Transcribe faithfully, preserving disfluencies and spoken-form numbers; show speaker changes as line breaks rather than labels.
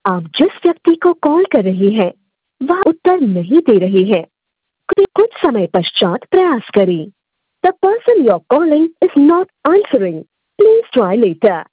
आप जिस व्यक्ति को कॉल कर रहे हैं वह उत्तर नहीं दे रहे हैं। कुछ समय पश्चात प्रयास करें। The person you're calling is not answering. Please try later.